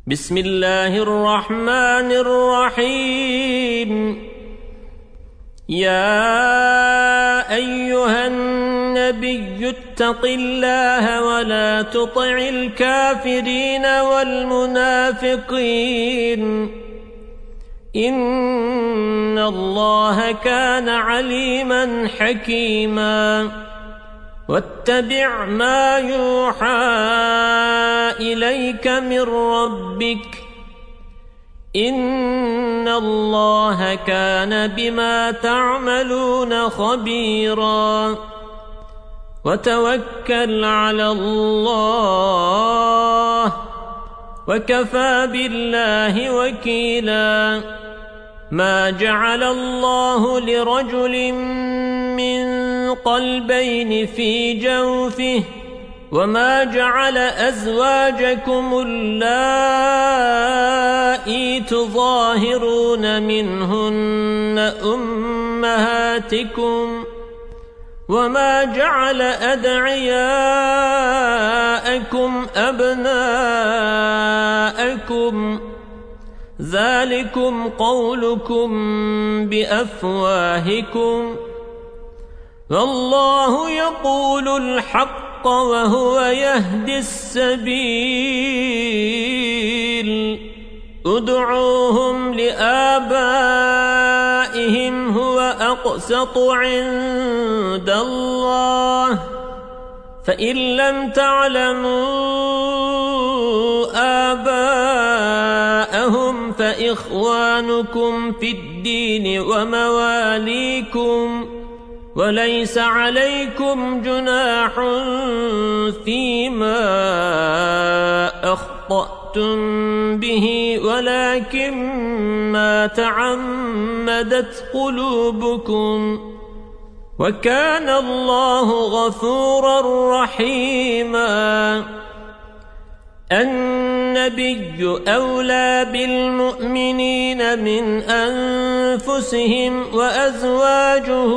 بسم الله الرحمن الرحيم. يا أيها النبي اتق الله ولا تطع الكافرين والمنافقين إن الله كان عليما حكيما. واتبع ما يوحى إليك من ربك إن الله كان بما تعملون خبيرا. وتوكل على الله وكفى بالله وكيلا. ما جعل الله لرجل من قلبين في جوفه وما جعل أزواجكم اللائي تظاهرون منهن أمهاتكم وما جعل أدعياءكم أبناءكم ذلكم قولكم بأفواهكم والله يقول الحق وهو يهدي السبيل. ادعوهم لآبائهم هو أقسط عند الله فإن لم تعلموا آباءهم فإخوانكم في الدين ومواليكم وليس عليكم جناح فيما أخطأتم به ولكن ما تعمدت قلوبكم وكان الله غفورا رحيما. النبي أولى بالمؤمنين من أنفسهم وأزواجه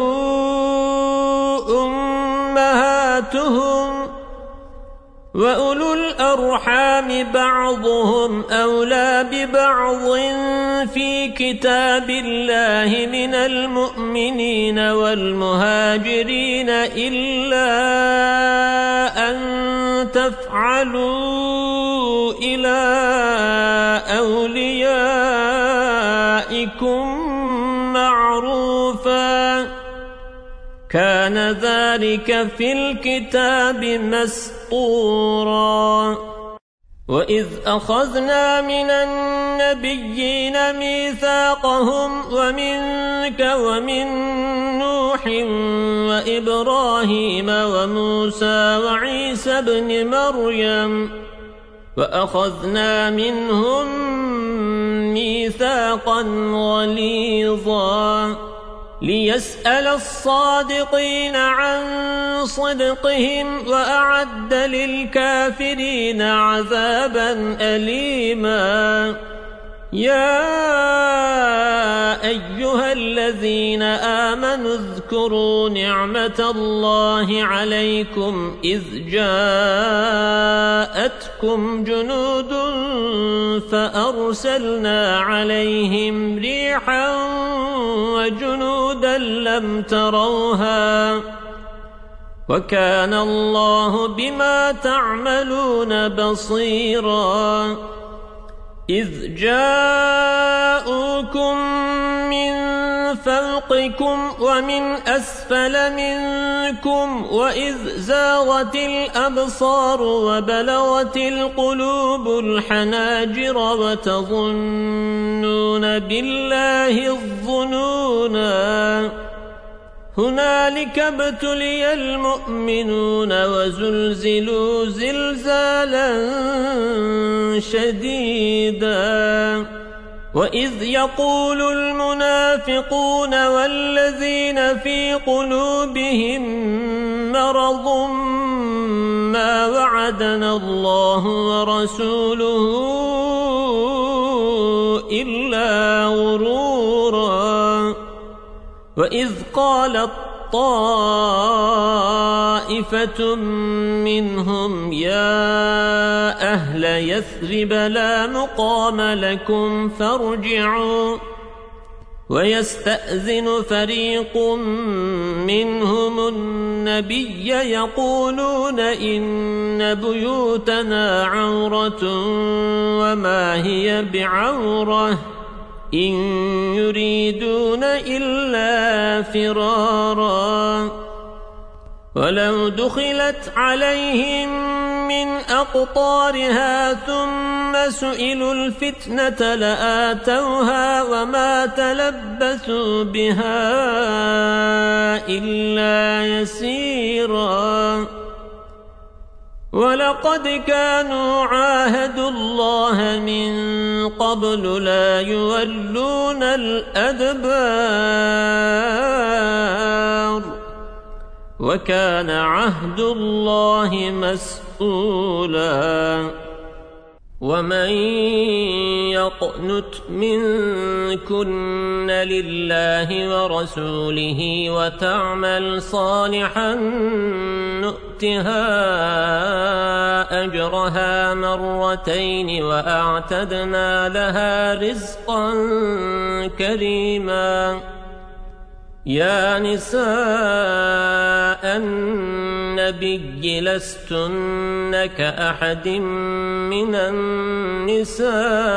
أمهاتهم وأولو الأرحام بعضهم أولى ببعض في كتاب الله من المؤمنين والمهاجرين إلا أن تفعلوا إلى أوليائكم معروفا كان ذلك في الكتاب مسطورا. وإذ أخذنا من النبيين ميثاقهم ومنك ومن نوح وإبراهيم وموسى وعيسى بن مريم وأخذنا منهم ميثاقا غليظا ليسأل الصادقين عن صدقهم وأعد للكافرين عذابا أليما. يا أيها الذين آمنوا اذكروا نعمة الله عليكم إذ جاءتكم جنود فأرسلنا عليهم ريحا وجنودا لم تروها وكان الله بما تعملون بصيرا. إذ جاءوكم من فوقكم ومن أسفل منكم وإذ زاغت الأبصار وبلغت القلوب الحناجر وتظنون بالله الظنونا. هنالك ابتلي المؤمنون وزلزلوا زلزالا شديدا. وإذ يقول المنافقون والذين في قلوبهم مرض ما وعدنا الله ورسوله إلا غرورا. وإذ قالت طائفة منهم يا أهل يثرب لا مقام لكم فارجعوا ويستأذن فريق منهم النبي يقولون إن بيوتنا عورة وما هي بعورة إن يريدون إلا فرارا ولو دخلت عليهم من أقطارها ثم سئلوا الفتنة لآتوها وما تلبثوا بها إلا يسيرا ولقد كانوا عاهدوا الله من قبل لا يولون الأدبار وكان عهد الله مسؤولا ومن يقنت منكن لله ورسوله وتعمل صالحا نؤتها أجرها مرتين وأعتدنا لها رزقا كريما يا نساء النبي لستن كأحد من النساء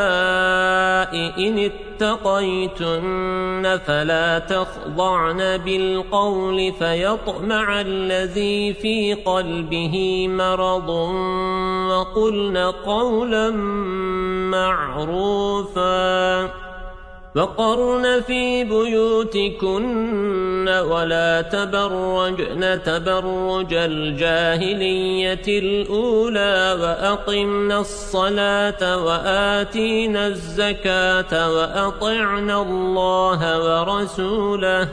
إن اتقيتن فلا تخضعن بالقول فيطمع الذي في قلبه مرض وقلن قولا معروفا وقرن في بيوتكن ولا تبرجن تبرج الجاهلية الأولى وأقمنا الصلاة وآتينا الزكاة وأطعنا الله ورسوله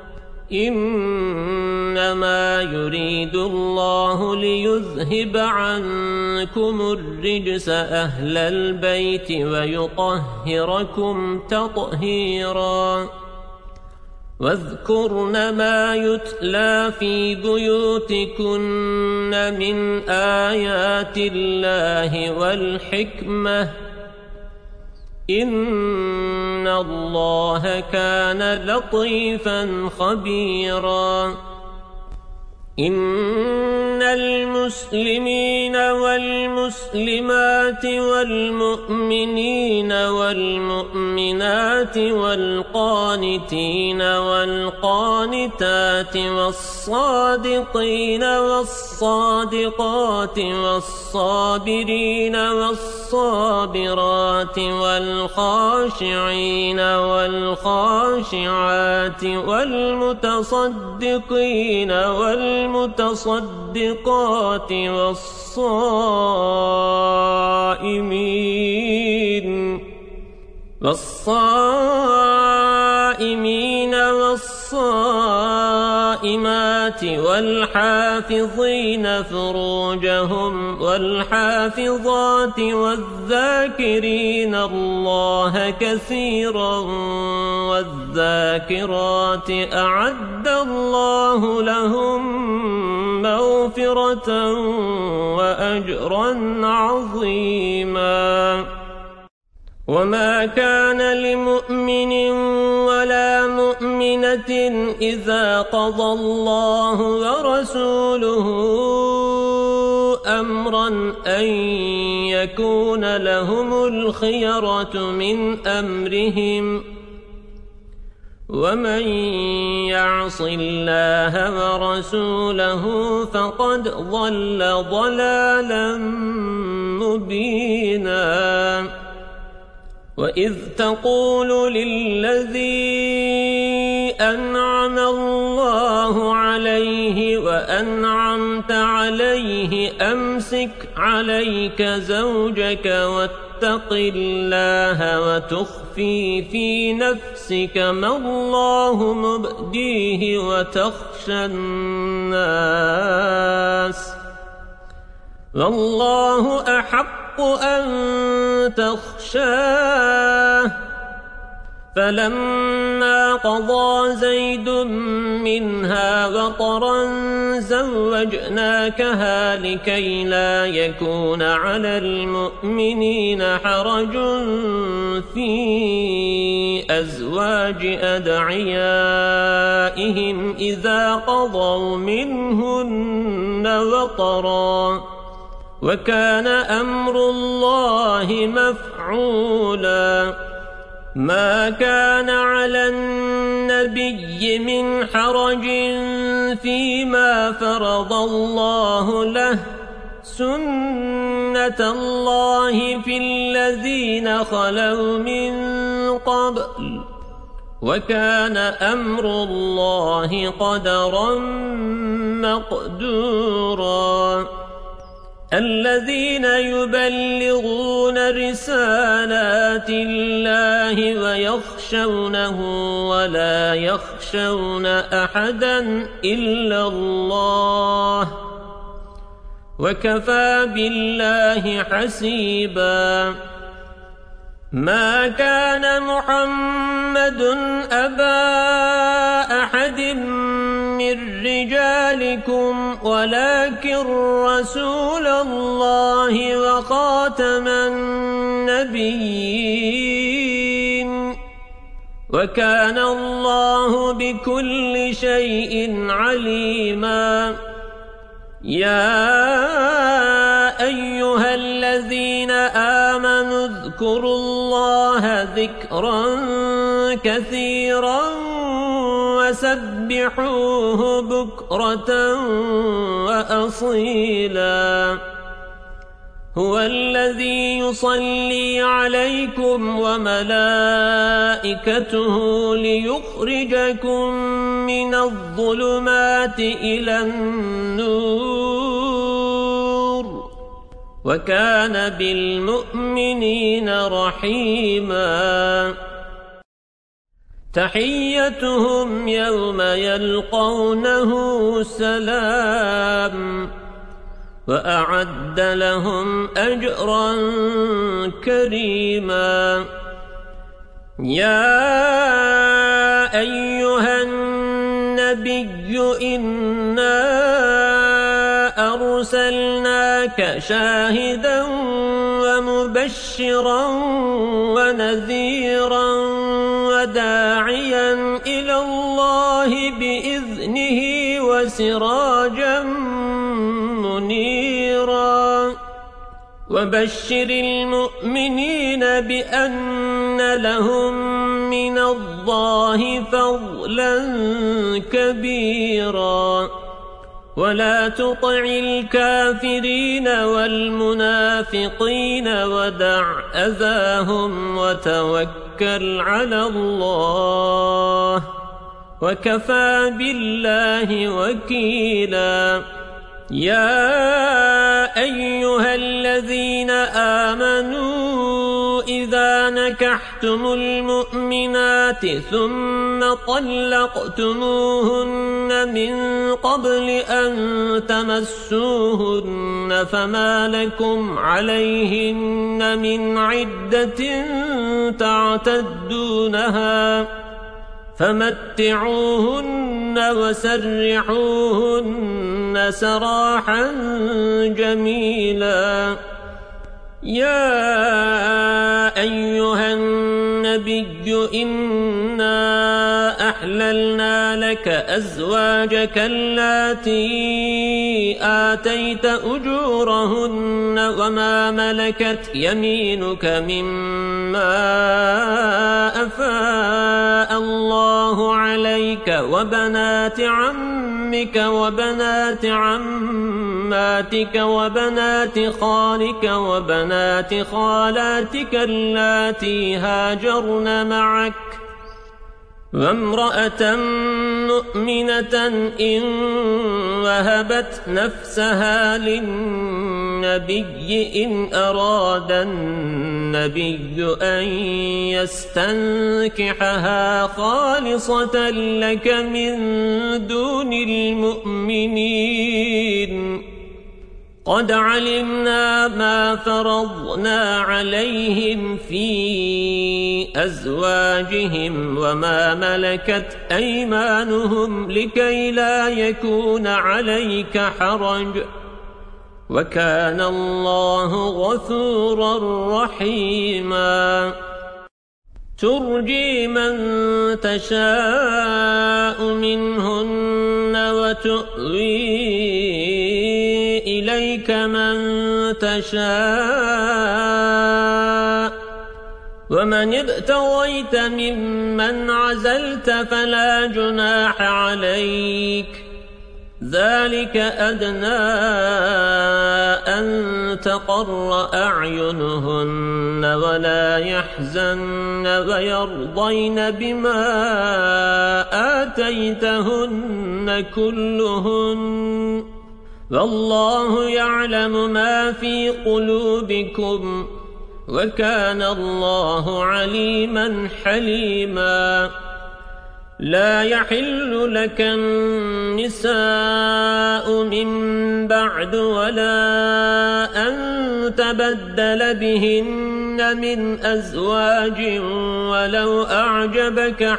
إنما يريد الله ليذهب عنكم الرجس أهل البيت ويطهركم تطهيرا واذكرن ما يتلى في بيوتكن من آيات الله والحكمة إن الله كان لطيفا خبيرا إن المسلمين والمسلمات والمؤمنين والمؤمنات والقانتين والقانتات والصادقين والصادقات والصابرين والصابرات والخاشعين والخاشعات والمتصدقين والمتصدقات والصائمين والصائمات والحافظين فروجهم والحافظات والذاكرين الله كثيرا والذاكرات أعد الله لهم مغفرة وأجرا عظيما وما كان لمؤمن ولا مؤمنة إذا قضى الله ورسوله أمرا أن يكون لهم الخيرة من أمرهم ومن يعص الله ورسوله فقد ضل ضلالا مبينا وإذ تقول للذي أنعم الله عليه وأنعمت عليه أمسك عليك زوجك واتق الله وتخفي في نفسك ما الله مبديه وتخشى الناس والله أحق أن تخشاه فلما قضى زيد منها وطرا زوجناكها لكي لا يكون على المؤمنين حرج في أزواج أدعيائهم إذا قضوا منهن وطرا وكان أمر الله مفعولا ما كان على النبي من حرج فيما فرض الله له سنة الله في الذين خلوا من قبل وكان أمر الله قدرا مقدورا الذين يبلغون رسالات الله ويخشونه ولا يخشون أحدا إلا الله وكفى بالله حسيبا ما كان محمد أبا أحد من رجالكم ولكن رسول الله وخاتم النبيين وكان الله بكل شيء عليما يا أيها الذين آمنوا اذكروا الله ذكرا كثيرا وسبحوه بكرة وأصيلا هو الذي يصلي عليكم وملائكته ليخرجكم من الظلمات إلى النور وكان بالمؤمنين رحيما تحيتهم يوم يلقونه سلام وأعد لهم أجرا كريما يا أيها النبي إنا أرسلناك شاهدا ومبشرا ونذيرا وداعيا إلى الله بإذنه وسراجا منيرا وبشر المؤمنين بأن لهم من الله فضلا كبيرا ولا تطع الكافرين والمنافقين ودع أذاهم وتوكل على الله وكفى بالله وكيلا يا أيها الذين آمنوا إذا نكحتم المؤمنات ثم طلقتموهن من قبل أن تمسوهن فما لكم عليهن من عدة تعتدونها فمتعوهن وسرحوهن سراحا جميلا يا أيها النبي إنا أحللنا لك أزواجك اللاتي آتيت أجورهن وما ملكت يمينك مما أفاء الله عليك وبنات عمك وبنات عماتك وبنات خالك وبنات خالاتك اللاتي هاجرن معك وامرأة مؤمنة إن وهبت نفسها للنبي إن أراد النبي أن يستنكحها خالصة لك من دون المؤمنين قد علمنا ما فرضنا عليهم في أزواجهم وما ملكت أيمانهم لكي لا يكون عليك حرج وكان الله غفورا رحيما ترجي من تشاء منهن وتؤوي إليك من تشاء ومن ابتغيت ممن عزلت فلا جناح عليك ذلك أدنى أن تقر أعينهن ولا يحزن ويرضين بما آتيتهن كلهن والله يعلم ما في قلوبكم وكان الله عليما حليما لا يحل لك النساء من بعد ولا أن تبدل بهن من أزواج ولو أعجبك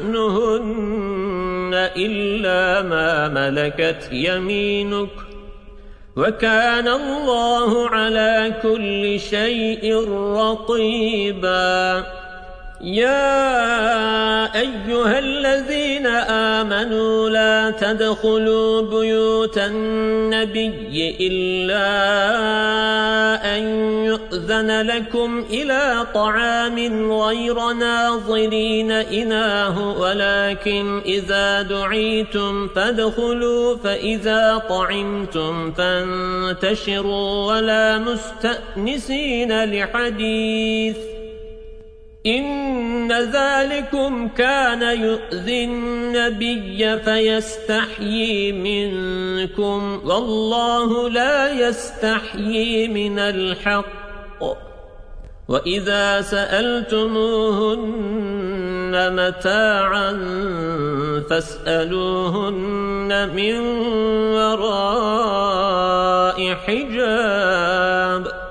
حسنهن إلا ما ملكت يمينك وكان الله على كل شيء رقيبا يا أيها الذين آمنوا لا تدخلوا بيوت النبي إلا أن يؤذن لكم إلى طعام غير ناظرين إناه ولكن إذا دعيتم فادخلوا فإذا طعمتم فانتشروا ولا مستأنسين لحديث إن ذلكم كان يؤذي النبي فيستحيي منكم والله لا يستحيي من الحق وإذا سألتموهن متاعا فاسألوهن من وراء حجاب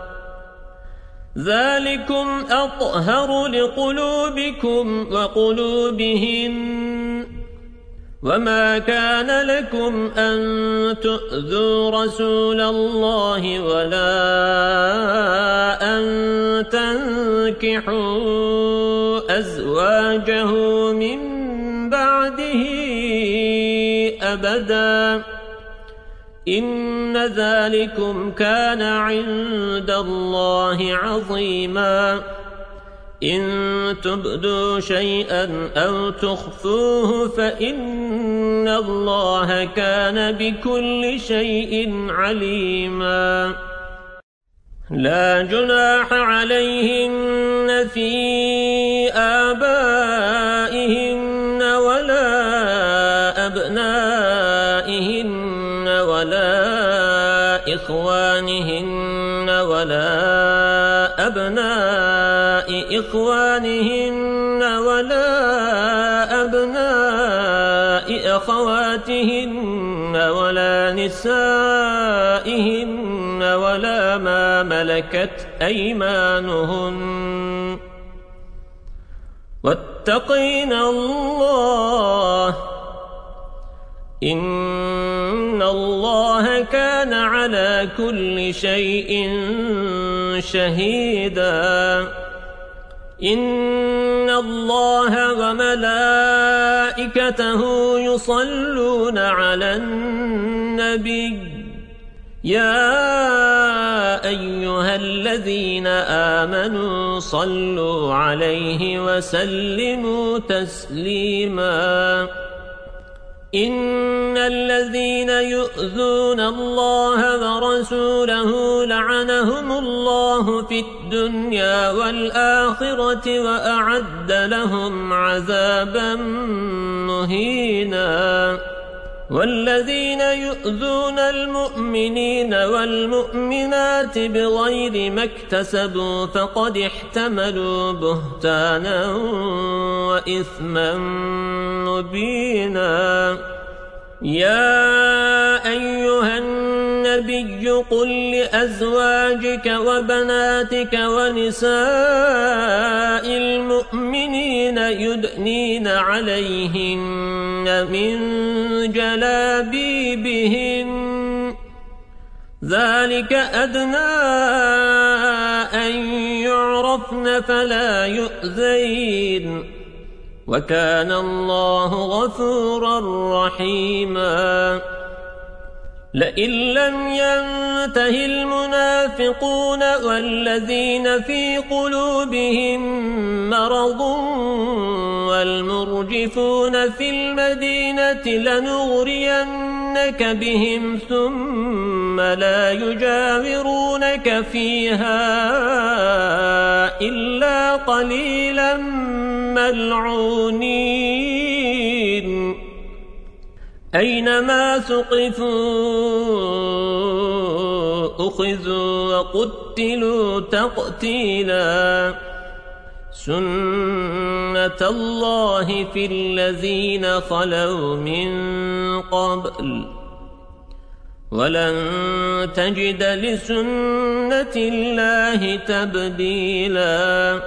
ذلكم أطهر لقلوبكم وقلوبهن وما كان لكم أن تؤذوا رسول الله ولا أن تنكحوا أزواجه من بعده أبدا إن ذلكم كان عند الله عظيما إن تبدوا شيئا أو تخفوه فإن الله كان بكل شيء عليما لا جناح عليهن في آبائهن ولا أبنائهن ولا إخوانهن ولا أبناء إخوانهن ولا أبناء أخواتهن ولا نسائهن ولا ما ملكت أيمانهن واتقين الله إن الله كان على كل شيء شهيدا إن الله وملائكته يصلون على النبي يا أيها الذين آمنوا صلوا عليه وسلموا تسليما إن الذين يؤذون الله ورسوله لعنهم الله في الدنيا والآخرة وأعد لهم عذابا مهينا والذين يؤذون المؤمنين والمؤمنات بغير ما اكتسبوا فقد احتملوا بهتانا وإثما مبينا يا أيها النبي قل لأزواجك وبناتك ونساء المؤمنين يدنين عليهن من جلابيبهن ذلك أدنى أن يعرفن فلا يؤذين وكان الله غفورا رحيما لئن لم ينته المنافقون والذين في قلوبهم مرض والمرجفون في المدينة لنغرينك بهم ثم لا يجاورونك فيها إلا قليلا ملعونين أينما ثقفوا أخذوا وقتلوا تقتيلا سنة الله في الذين خلوا من قبل ولن تجد لسنة الله تبديلا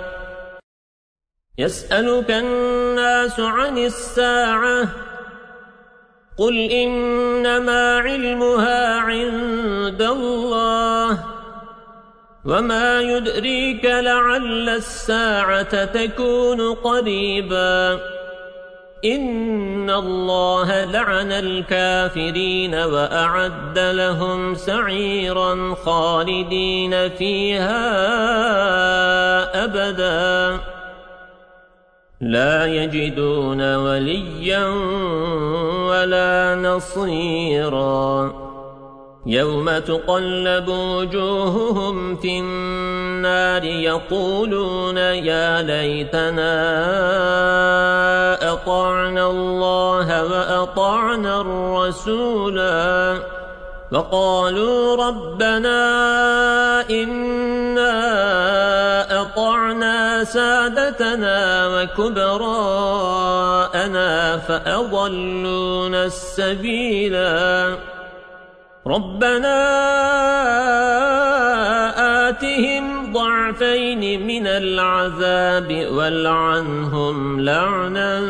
يسألك الناس عن الساعة قل إنما علمها عند الله وما يدريك لعل الساعة تكون قريبا إن الله لعن الكافرين وأعد لهم سعيرا خالدين فيها أبدا لا يجدون وليا ولا نصيرا يوم تقلب وجوههم في النار يقولون يا ليتنا أطعنا الله وأطعنا الرسولا وقالوا ربنا إنا أطعنا سادتنا وكبراءنا فأضلونا السبيلا ربنا آتهم ضعفين من العذاب والعنهم لعنا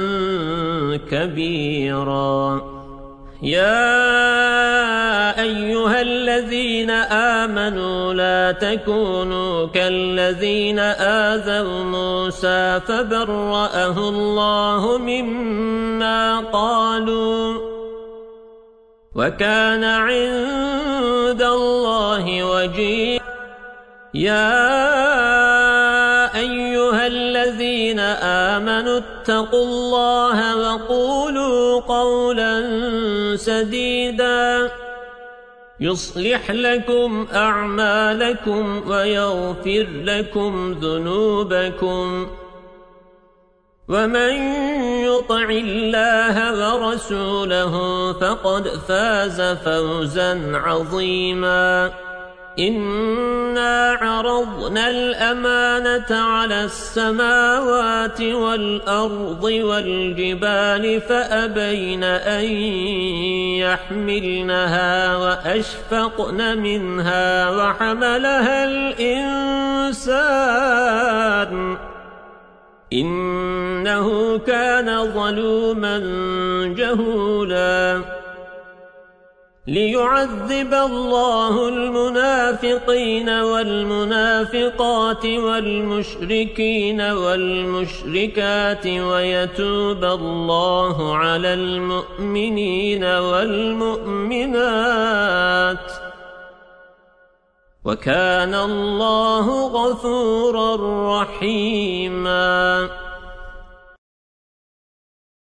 كبيرا يا أيها الذين آمنوا لا تكونوا كالذين آذوا موسى فبرأه الله مما قالوا وكان عند الله وجيها يا أيها الذين آمنوا اتقوا الله وقولوا قولا سديدا يصلح لكم أعمالكم ويغفر لكم ذنوبكم ومن يطع الله ورسوله فقد فاز فوزا عظيما إنا عرضنا الأمانة على السماوات والأرض والجبال فأبين أن يحملنها وأشفقن منها وحملها الإنسان إنه كان ظلوما جهولا ليعذب الله المنافقين والمنافقات والمشركين والمشركات ويتوب الله على المؤمنين والمؤمنات وكان الله غفورا رحيما